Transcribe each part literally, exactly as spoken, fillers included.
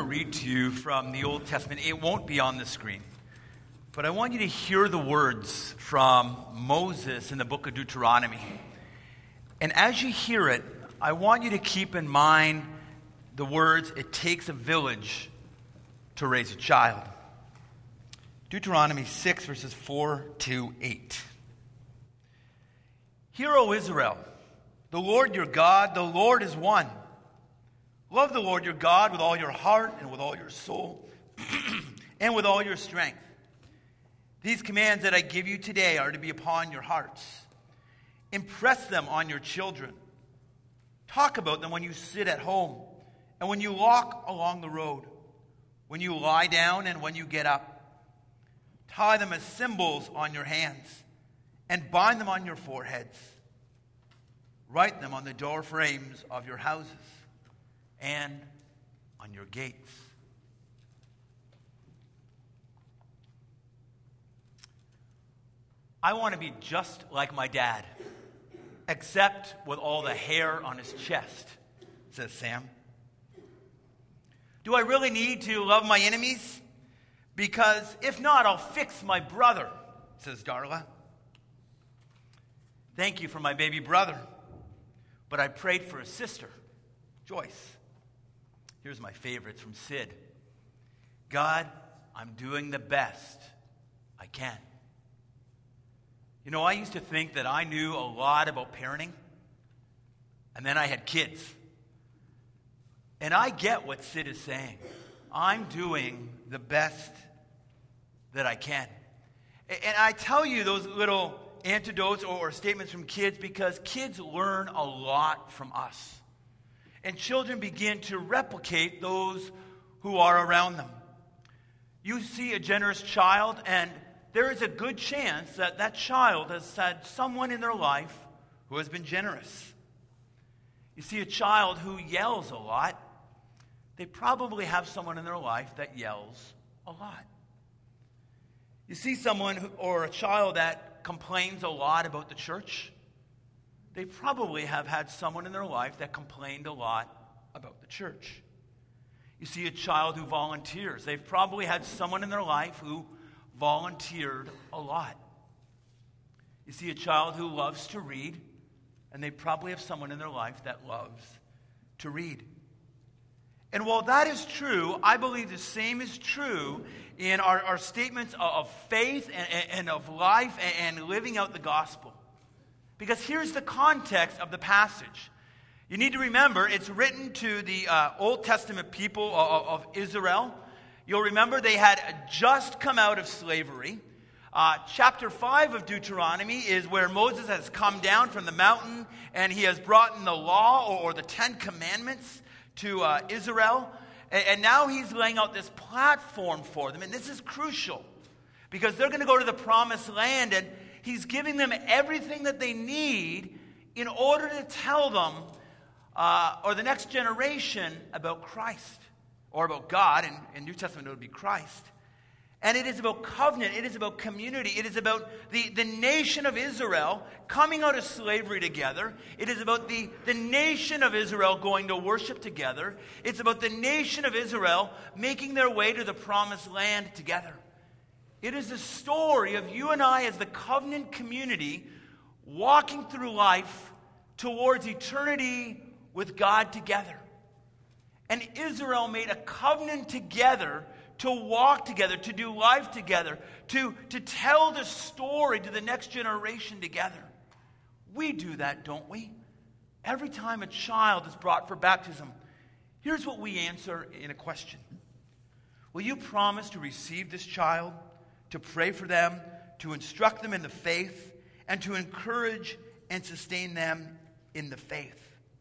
read to you from the Old Testament. It won't be on the screen, but I want you to hear the words from Moses in the book of Deuteronomy. And as you hear it, I want you to keep in mind the words, "It takes a village to raise a child." Deuteronomy six, verses four to eight. "Hear, O Israel, the Lord your God, the Lord is one. Love the Lord your God with all your heart and with all your soul and with all your strength. These commands that I give you today are to be upon your hearts. Impress them on your children. Talk about them when you sit at home and when you walk along the road, when you lie down and when you get up. Tie them as symbols on your hands and bind them on your foreheads. Write them on the door frames of your houses and on your gates." I want to be just like my dad, except with all the hair on his chest, says Sam. "Do I really need to love my enemies? Because if not, I'll fix my brother," says Darla. "Thank you for my baby brother, but I prayed for a sister, Joyce." Here's my favorites from Sid. "God, I'm doing the best I can." You know, I used to think that I knew a lot about parenting, and then I had kids. And I get what Sid is saying. I'm doing the best that I can. And I tell you those little antidotes or statements from kids because kids learn a lot from us. And children begin to replicate those who are around them. You see a generous child, and there is a good chance that that child has had someone in their life who has been generous. You see a child who yells a lot, they probably have someone in their life that yells a lot. You see someone who, or a child that complains a lot about the church, they probably have had someone in their life that complained a lot about the church. You see a child who volunteers, they've probably had someone in their life who volunteered a lot. You see a child who loves to read, and they probably have someone in their life that loves to read. And while that is true, I believe the same is true in our, our statements of faith and, and of life and, and living out the gospel. Because here's the context of the passage. You need to remember, it's written to the uh, Old Testament people of, of Israel. You'll remember they had just come out of slavery. Uh, chapter five of Deuteronomy is where Moses has come down from the mountain and he has brought in the law or, or the Ten Commandments to uh, Israel. And, and now he's laying out this platform for them. And this is crucial because they're going to go to the promised land, and he's giving them everything that they need in order to tell them, uh, or the next generation, about Christ, or about God. And in New Testament, it would be Christ. And it is about covenant. It is about community. It is about the, the nation of Israel coming out of slavery together. It is about the, the nation of Israel going to worship together. It's about the nation of Israel making their way to the promised land together. It is the story of you and I as the covenant community walking through life towards eternity with God together. And Israel made a covenant together to walk together, to do life together, to, to tell the story to the next generation together. We do that, don't we? Every time a child is brought for baptism, here's what we answer in a question. Will you promise to receive this child, to pray for them, to instruct them in the faith, and to encourage and sustain them in the faith?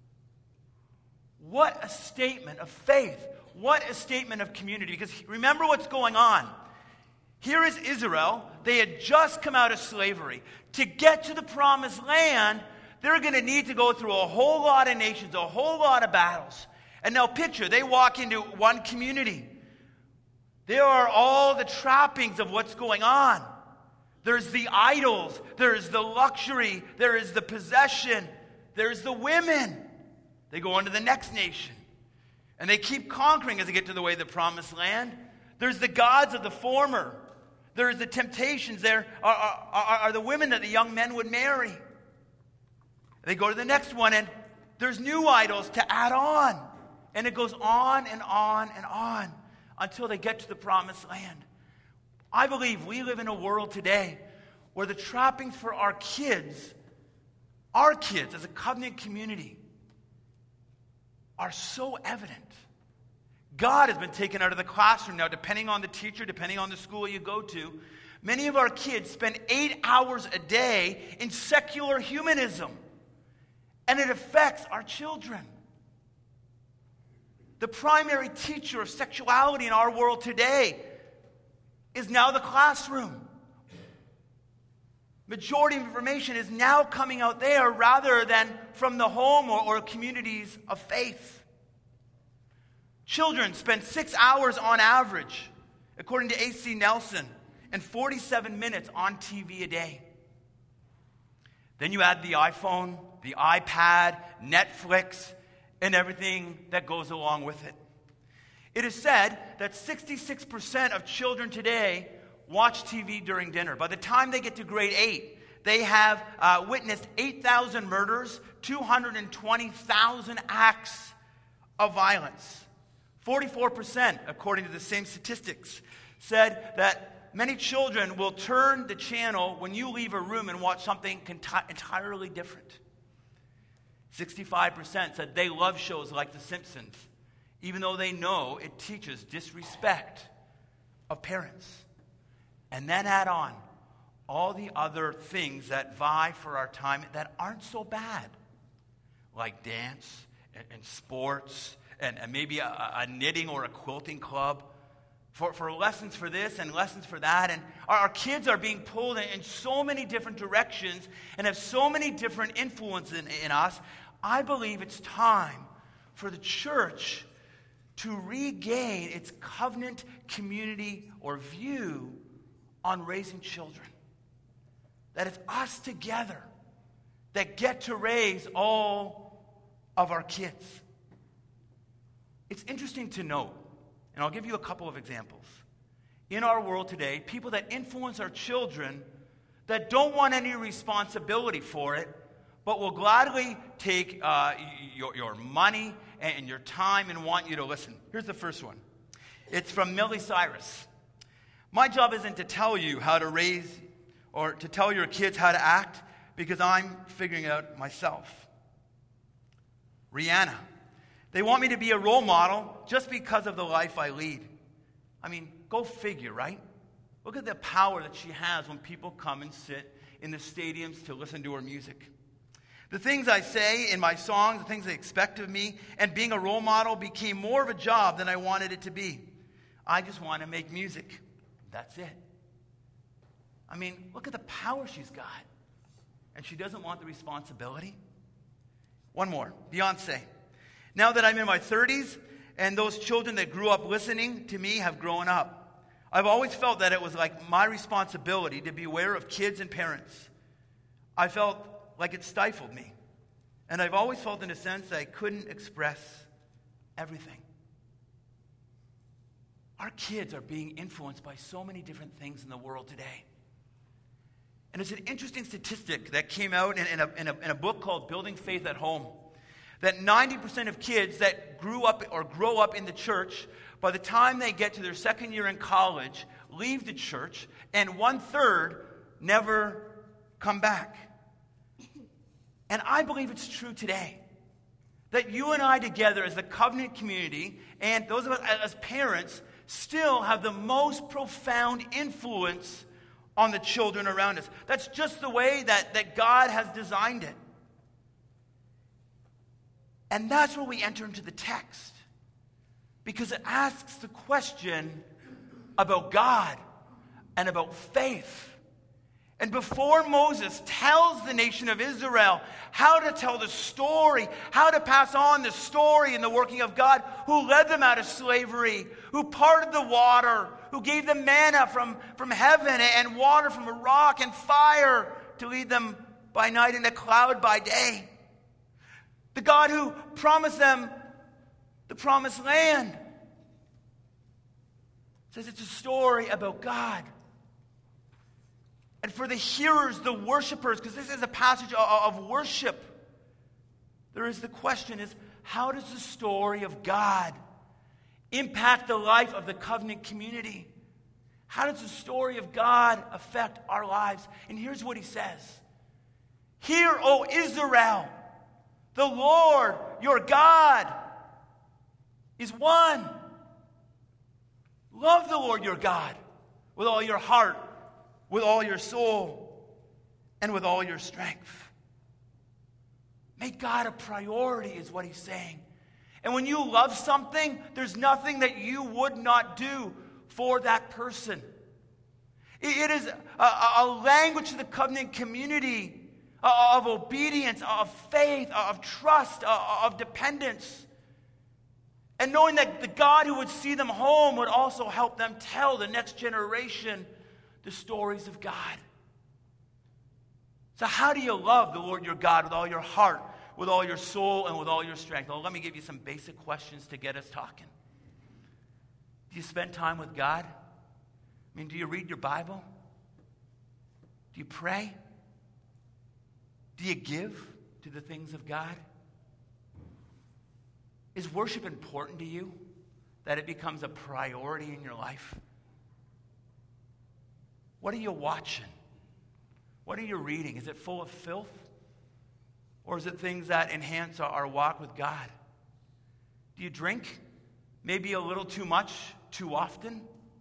What a statement of faith. What a statement of community. Because remember what's going on. Here is Israel. They had just come out of slavery. To get to the promised land, they're going to need to go through a whole lot of nations, a whole lot of battles. And now picture, they walk into one community. There are all the trappings of what's going on. There's the idols. There's the luxury. There is the possession. There's the women. They go on to the next nation. And they keep conquering as they get to the way of the promised land. There's the gods of the former. There's the temptations. There are, are, are, are the women that the young men would marry. They go to the next one, and there's new idols to add on. And it goes on and on and on until they get to the promised land. I believe we live in a world today where the trappings for our kids, our kids as a covenant community, are so evident. God has been taken out of the classroom now, depending on the teacher, depending on the school you go to. Many of our kids spend eight hours a day in secular humanism, and it affects our children. The primary teacher of sexuality in our world today is now the classroom. Majority of information is now coming out there rather than from the home or, or communities of faith. Children spend six hours on average, according to A C Nelson, and forty-seven minutes on T V a day. Then you add the iPhone, the iPad, Netflix, and everything that goes along with it. It is said that sixty-six percent of children today watch T V during dinner. By the time they get to grade eight, they have uh, witnessed eight thousand murders, two hundred twenty thousand acts of violence. forty-four percent, according to the same statistics, said that many children will turn the channel when you leave a room and watch something conti- entirely different. sixty-five percent said they love shows like The Simpsons, even though they know it teaches disrespect of parents. And then add on all the other things that vie for our time that aren't so bad, like dance and, and sports and, and maybe a, a knitting or a quilting club, for, for lessons for this and lessons for that. And our, our kids are being pulled in, in so many different directions and have so many different influences in, in us. I believe it's time for the church to regain its covenant community or view on raising children. That it's us together that get to raise all of our kids. It's interesting to note, and I'll give you a couple of examples. In our world today, people that influence our children that don't want any responsibility for it, but will gladly take uh, your, your money and your time and want you to listen. Here's the first one. It's from Miley Cyrus. My job isn't to tell you how to raise or to tell your kids how to act because I'm figuring it out myself. Rihanna. They want me to be a role model just because of the life I lead. I mean, go figure, right? Look at the power that she has when people come and sit in the stadiums to listen to her music. The things I say in my songs, the things they expect of me, and being a role model became more of a job than I wanted it to be. I just want to make music. That's it. I mean, look at the power she's got. And she doesn't want the responsibility. One more. Beyonce. Now that I'm in my thirties, and those children that grew up listening to me have grown up, I've always felt that it was like my responsibility to be aware of kids and parents. I felt like it stifled me. And I've always felt in a sense that I couldn't express everything. Our kids are being influenced by so many different things in the world today. And it's an interesting statistic that came out in, in, a, in, a, in a book called Building Faith at Home, that ninety percent of kids that grew up or grow up in the church, by the time they get to their second year in college, leave the church, and one-third never come back. And I believe it's true today. That you and I together as the covenant community, and those of us as parents, still have the most profound influence on the children around us. That's just the way that, that God has designed it. And that's where we enter into the text. Because it asks the question about God and about faith. And before Moses tells the nation of Israel how to tell the story, how to pass on the story and the working of God, who led them out of slavery, who parted the water, who gave them manna from, from heaven and water from a rock and fire to lead them by night and a cloud by day. The God who promised them the promised land. It says it's a story about God. And for the hearers, the worshipers, because this is a passage of, of worship, there is the question is, how does the story of God impact the life of the covenant community? How does the story of God affect our lives? And here's what he says. Hear, O Israel, the Lord your God is one. Love the Lord your God with all your heart, with all your soul, and with all your strength. Make God a priority is what he's saying. And when you love something, there's nothing that you would not do for that person. It is a, a language to the covenant community of obedience, of faith, of trust, of dependence. And knowing that the God who would see them home would also help them tell the next generation the stories of God. So how do you love the Lord your God with all your heart, with all your soul, and with all your strength? Well, let me give you some basic questions to get us talking. Do you spend time with God? I mean, do you read your Bible? Do you pray? Do you give to the things of God? Is worship important to you? That it becomes a priority in your life? What are you watching? What are you reading? Is it full of filth? Or is it things that enhance our walk with God? Do you drink? Maybe a little too much, too often?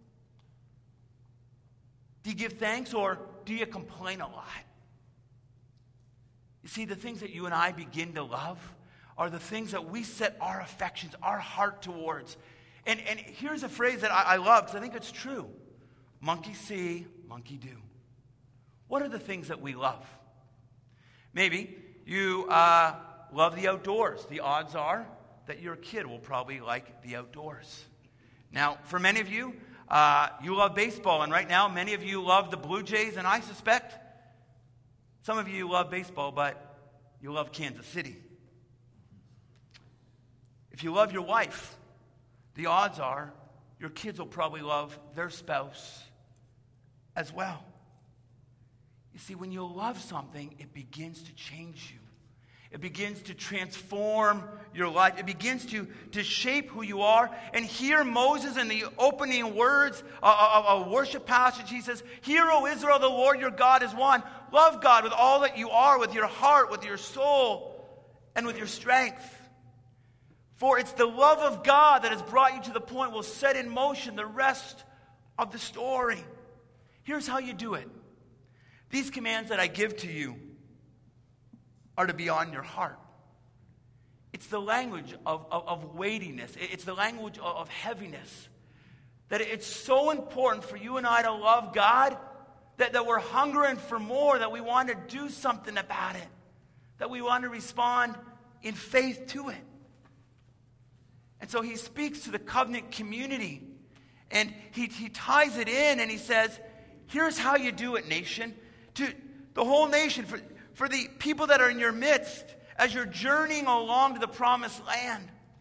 Do you give thanks or do you complain a lot? You see, the things that you and I begin to love are the things that we set our affections, our heart towards. And, and here's a phrase that I, I love because I think it's true. Monkey see, monkey do. What are the things that we love? Maybe you uh, love the outdoors. The odds are that your kid will probably like the outdoors. Now, for many of you, uh, you love baseball. And right now, many of you love the Blue Jays. And I suspect some of you love baseball, but you love Kansas City. If you love your wife, the odds are your kids will probably love their spouse as well. You see, when you love something, it begins to change you. It begins to transform your life. It begins to, to shape who you are. And here Moses in the opening words of a worship passage, he says, Hear, O Israel, the Lord your God is one. Love God with all that you are, with your heart, with your soul, and with your strength. For it's the love of God that has brought you to the point will set in motion the rest of the story. Here's how you do it. These commands that I give to you are to be on your heart. It's the language of, of, of weightiness. It's the language of, of heaviness. That it's so important for you and I to love God that, that we're hungering for more, that we want to do something about it, that we want to respond in faith to it. And so he speaks to the covenant community, and he, he ties it in, and he says, here's how you do it, nation. To the whole nation, for, for the people that are in your midst, as you're journeying along to the promised land.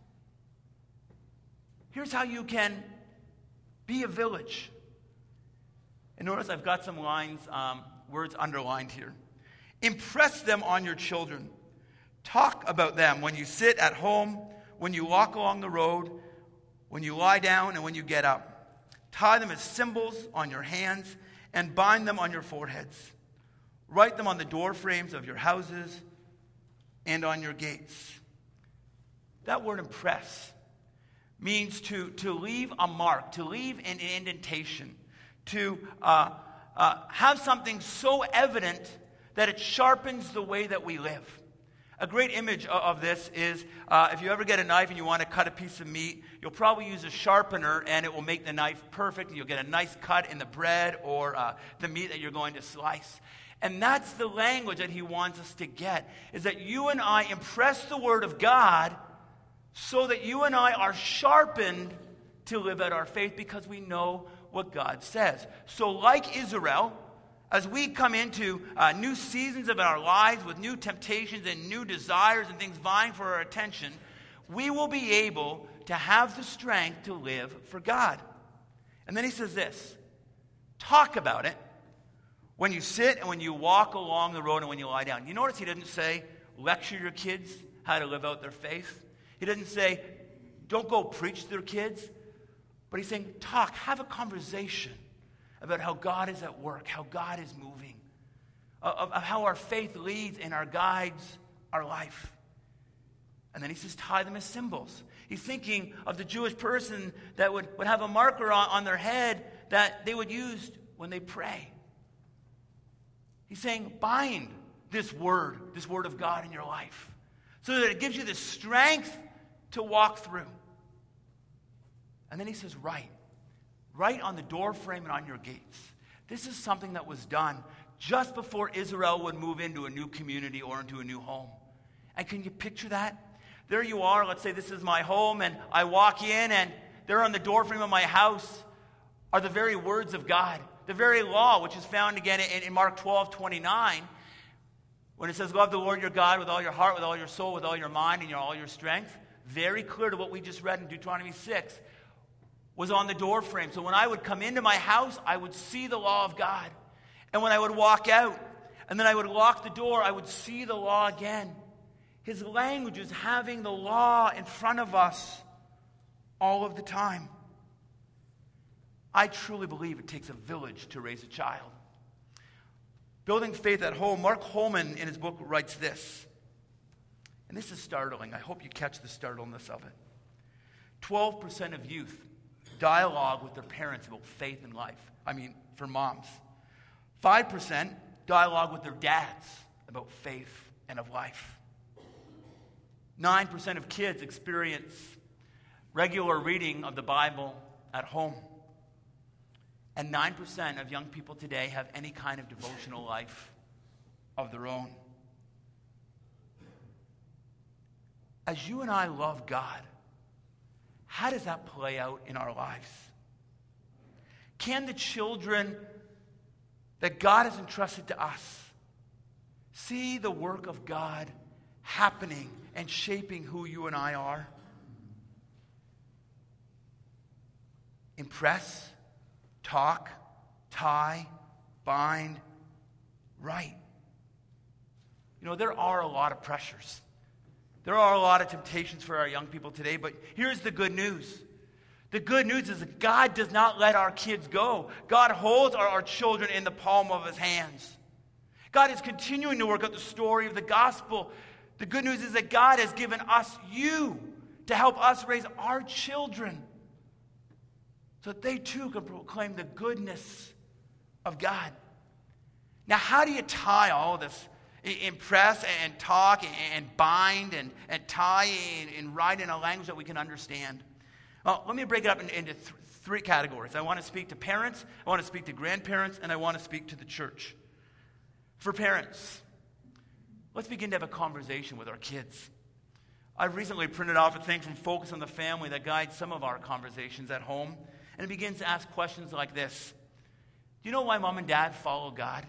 Here's how you can be a village. And notice I've got some lines, um, words underlined here. Impress them on your children. Talk about them when you sit at home, when you walk along the road, when you lie down, and when you get up. Tie them as symbols on your hands and bind them on your foreheads. Write them on the door frames of your houses and on your gates. That word impress means to, to leave a mark, to leave an indentation, to uh, uh, have something so evident that it sharpens the way that we live. A great image of this is uh, if you ever get a knife and you want to cut a piece of meat, you'll probably use a sharpener and it will make the knife perfect. You'll get a nice cut in the bread or uh, the meat that you're going to slice. And that's the language that he wants us to get, is that you and I impress the word of God so that you and I are sharpened to live out our faith because we know what God says. So like Israel, as we come into uh, new seasons of our lives with new temptations and new desires and things vying for our attention, we will be able to have the strength to live for God. And then he says this, talk about it when you sit and when you walk along the road and when you lie down. You notice he doesn't say, lecture your kids how to live out their faith. He doesn't say, don't go preach to their kids. But he's saying, talk, have a conversation about how God is at work, how God is moving, of, of how our faith leads and our guides our life. And then he says, tie them as symbols. He's thinking of the Jewish person that would, would have a marker on, on their head that they would use when they pray. He's saying, bind this word, this word of God in your life, so that it gives you the strength to walk through. And then he says, write. Write on the door frame and on your gates. This is something that was done just before Israel would move into a new community or into a new home. And can you picture that? There you are, let's say this is my home, and I walk in, and there on the doorframe of my house are the very words of God, the very law, which is found again in, in Mark twelve twenty-nine, when it says, love the Lord your God with all your heart, with all your soul, with all your mind, and your, all your strength. Very clear to what we just read in Deuteronomy six, was on the doorframe. So when I would come into my house, I would see the law of God. And when I would walk out, and then I would lock the door, I would see the law again. His language is having the law in front of us all of the time. I truly believe it takes a village to raise a child. Building faith at home, Mark Holman in his book writes this. And this is startling. I hope you catch the startleness of it. twelve percent of youth dialogue with their parents about faith and life. I mean, for moms. five percent dialogue with their dads about faith and of life. nine percent of kids experience regular reading of the Bible at home. And nine percent of young people today have any kind of devotional life of their own. As you and I love God, how does that play out in our lives? Can the children that God has entrusted to us see the work of God happening and shaping who you and I are? Impress, talk, tie, bind, write. You know, there are a lot of pressures. There are a lot of temptations for our young people today, but here's the good news. The good news is that God does not let our kids go. God holds our, our children in the palm of his hands. God is continuing to work out the story of the gospel. The good news is that God has given us you to help us raise our children so that they too can proclaim the goodness of God. Now, how do you tie all this? Impress and talk and bind and, and tie and, and write in a language that we can understand. Well, let me break it up into, into th- three categories. I want to speak to parents, I want to speak to grandparents, and I want to speak to the church. For parents, let's begin to have a conversation with our kids. I've recently printed off a thing from Focus on the Family that guides some of our conversations at home, and it begins to ask questions like this. Do you know why mom and dad follow God?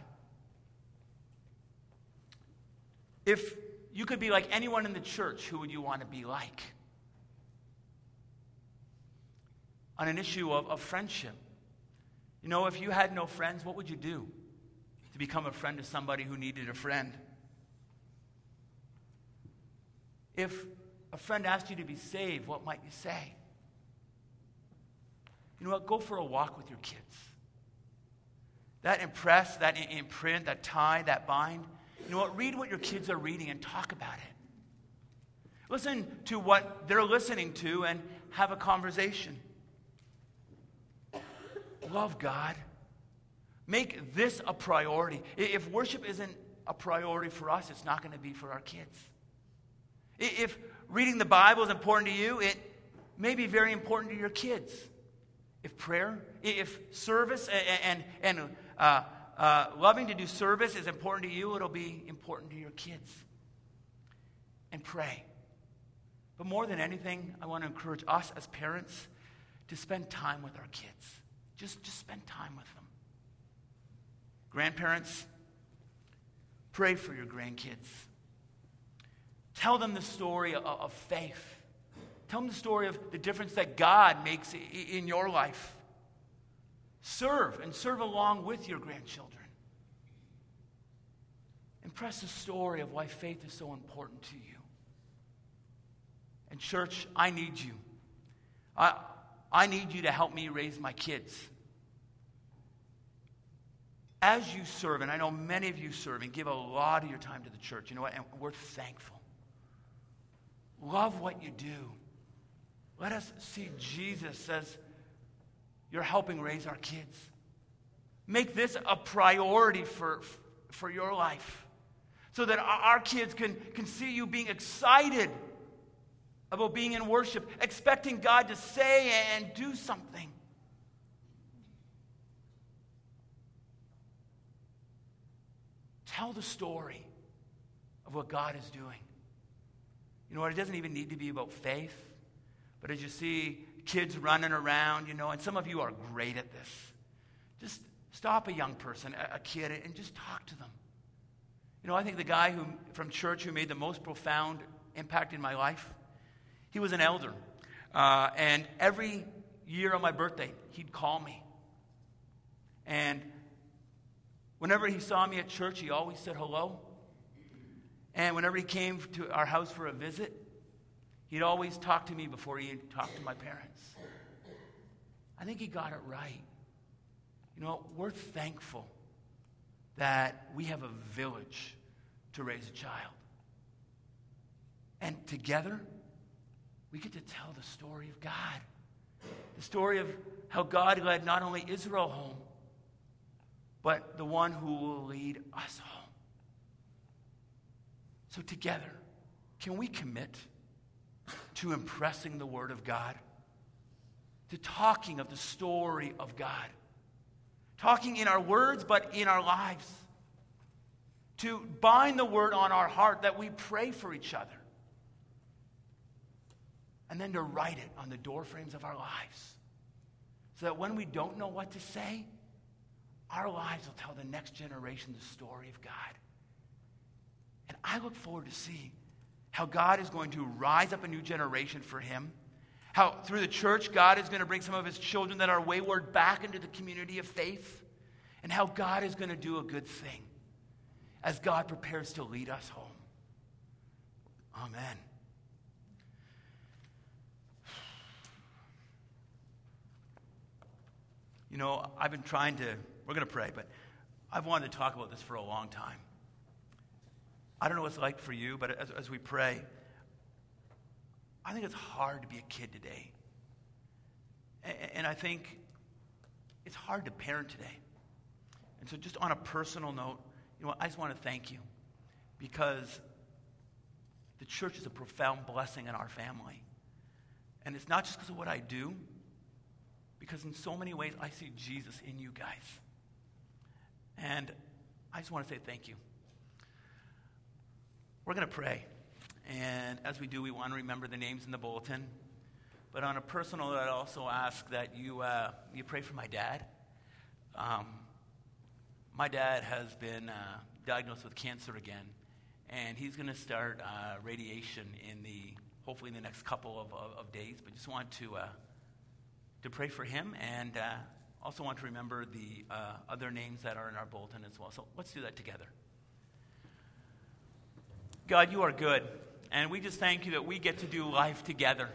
If you could be like anyone in the church, who would you want to be like? On an issue of, of friendship. You know, if you had no friends, what would you do to become a friend to somebody who needed a friend? If a friend asked you to be saved, what might you say? You know what? Go for a walk with your kids. That impress, that imprint, that tie, that bind. You know what? Read what your kids are reading and talk about it. Listen to what they're listening to and have a conversation. Love God. Make this a priority. If worship isn't a priority for us, it's not going to be for our kids. If reading the Bible is important to you, it may be very important to your kids. If prayer, if service and, and, and uh, uh, loving to do service is important to you, it'll be important to your kids. And pray. But more than anything, I want to encourage us as parents to spend time with our kids. Just, just spend time with them. Grandparents, pray for your grandkids. Tell them the story of, of faith Tell them the story of the difference that God makes in your life. Serve, and serve along with your grandchildren. Impress the story of why faith is so important to you. And church, I need you. I, I need you to help me raise my kids. As you serve, and I know many of you serve and give a lot of your time to the church, you know what? And we're thankful. Love what you do. Let us see Jesus as you're helping raise our kids. Make this a priority for, for your life so that our kids can, can see you being excited about being in worship, expecting God to say and do something. Tell the story of what God is doing. You know what? It doesn't even need to be about faith. But as you see kids running around, you know, and some of you are great at this, just stop a young person, a, a kid, and just talk to them. You know, I think the guy who from church who made the most profound impact in my life, he was an elder. Uh, and every year on my birthday, he'd call me. And whenever he saw me at church, he always said hello. And whenever he came to our house for a visit, he'd always talk to me before he talked to my parents. I think he got it right. You know, we're thankful that we have a village to raise a child. And together, we get to tell the story of God. The story of how God led not only Israel home, but the one who will lead us home. So together, can we commit to impressing the Word of God? To talking of the story of God. Talking in our words, but in our lives. To bind the Word on our heart that we pray for each other. And then to write it on the doorframes of our lives. So that when we don't know what to say, our lives will tell the next generation the story of God. And I look forward to seeing how God is going to rise up a new generation for Him. How through the church, God is going to bring some of His children that are wayward back into the community of faith. And how God is going to do a good thing as God prepares to lead us home. Amen. You know, I've been trying to, we're going to pray, but I've wanted to talk about this for a long time. I don't know what it's like for you, but as, as we pray, I think it's hard to be a kid today. And, and I think it's hard to parent today. And so just on a personal note, you know, I just want to thank you because the church is a profound blessing in our family. And it's not just because of what I do, because in so many ways I see Jesus in you guys. And I just want to say thank you. We're going to pray. And as we do, we want to remember the names in the bulletin. But on a personal note, I'd also ask that you uh, you pray for my dad. Um, my dad has been uh, diagnosed with cancer again. And he's going to start uh, radiation in the, hopefully in the next couple of, of, of days. But just want to, uh, to pray for him and uh, also want to remember the uh, other names that are in our bulletin as well. So let's do that together. God, you are good, and we just thank you that we get to do life together.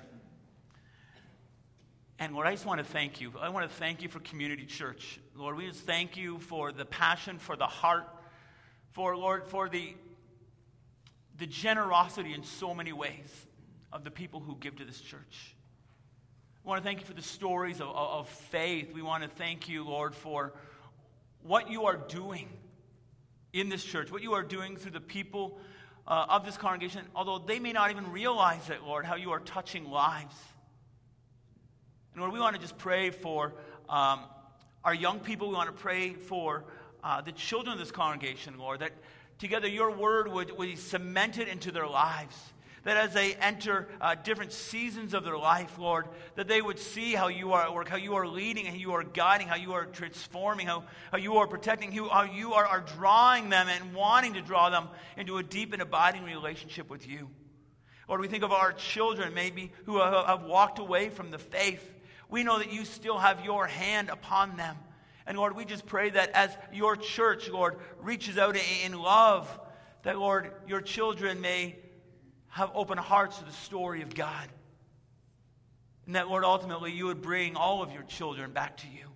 And Lord, I just want to thank you. I want to thank you for Community Church. Lord, we just thank you for the passion, for the heart, for, Lord, for the, the generosity in so many ways of the people who give to this church. I want to thank you for the stories of, of, of faith. We want to thank you, Lord, for what you are doing in this church, what you are doing through the people Uh, of this congregation, although they may not even realize it, Lord, how you are touching lives. And Lord, we want to just pray for um, our young people. We want to pray for uh, the children of this congregation, Lord, that together your word would, would be cemented into their lives. That as they enter uh, different seasons of their life, Lord, that they would see how you are at work, how you are leading, how you are guiding, how you are transforming, how, how you are protecting, how you are, are drawing them and wanting to draw them into a deep and abiding relationship with you. Lord, we think of our children maybe who have walked away from the faith. We know that you still have your hand upon them. And Lord, we just pray that as your church, Lord, reaches out in love, that, Lord, your children may have open hearts to the story of God. And that, Lord, ultimately you would bring all of your children back to you.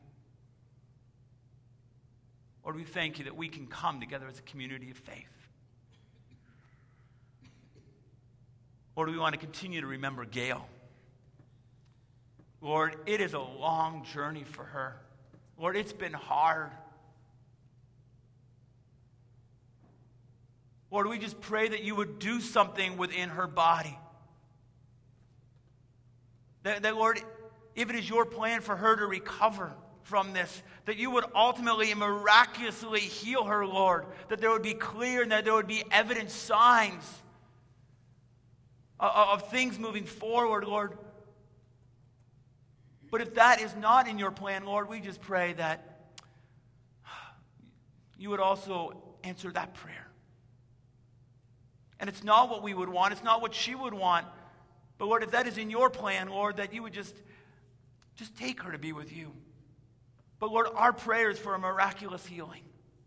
Lord, we thank you that we can come together as a community of faith. Lord, we want to continue to remember Gail. Lord, it is a long journey for her. Lord, it's been hard. Lord, we just pray that you would do something within her body. That, that, Lord, if it is your plan for her to recover from this, that you would ultimately and miraculously heal her, Lord. That there would be clear and that there would be evident signs of, of things moving forward, Lord. But if that is not in your plan, Lord, we just pray that you would also answer that prayer. And it's not what we would want. It's not what she would want. But Lord, if that is in your plan, Lord, that you would just, just take her to be with you. But Lord, our prayer is for a miraculous healing.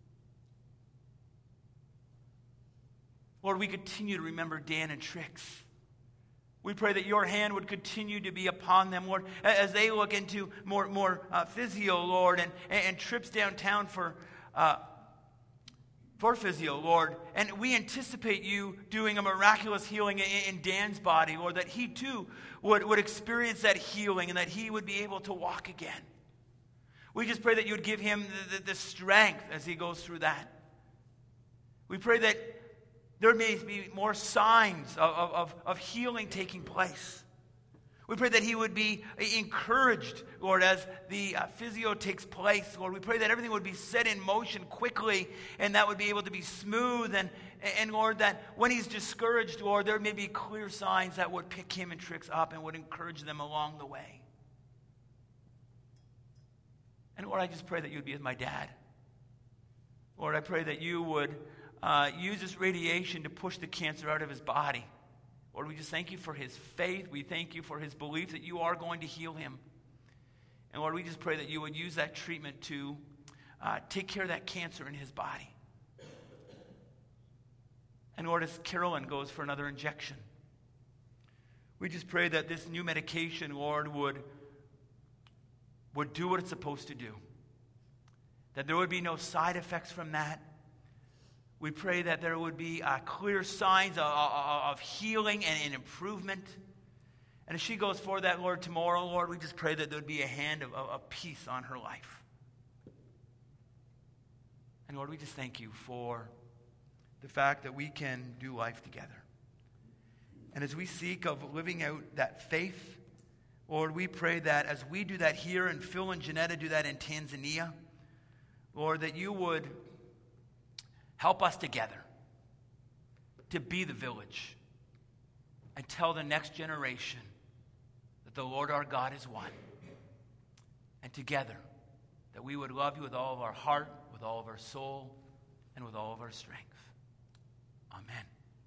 Lord, we continue to remember Dan and Trix. We pray that your hand would continue to be upon them, Lord, as they look into more, more uh, physio, Lord, and, and, and trips downtown for, uh, for physio, Lord. And we anticipate you doing a miraculous healing in, in Dan's body, Lord, that he too would, would experience that healing and that he would be able to walk again. We just pray that you would give him the, the, the strength as he goes through that. We pray that there may be more signs of, of, of healing taking place. We pray that he would be encouraged, Lord, as the uh, physio takes place. Lord, we pray that everything would be set in motion quickly and that would be able to be smooth. And, and Lord, that when he's discouraged, Lord, there may be clear signs that would pick him and Trix up and would encourage them along the way. And Lord, I just pray that you would be with my dad. Lord, I pray that you would uh, use this radiation to push the cancer out of his body. Lord, we just thank you for his faith. We thank you for his belief that you are going to heal him. And Lord, we just pray that you would use that treatment to uh, take care of that cancer in his body. And Lord, as Carolyn goes for another injection, we just pray that this new medication, Lord, would would do what it's supposed to do. That there would be no side effects from that. We pray that there would be uh, clear signs of, of, of healing and, and improvement. And as she goes for that, Lord, tomorrow, Lord, we just pray that there would be a hand of, of, of peace on her life. And Lord, we just thank you for the fact that we can do life together. And as we seek of living out that faith, Lord, we pray that as we do that here, and Phil and Janetta do that in Tanzania, Lord, that you would help us together to be the village and tell the next generation that the Lord our God is one. And together, that we would love you with all of our heart, with all of our soul, and with all of our strength. Amen.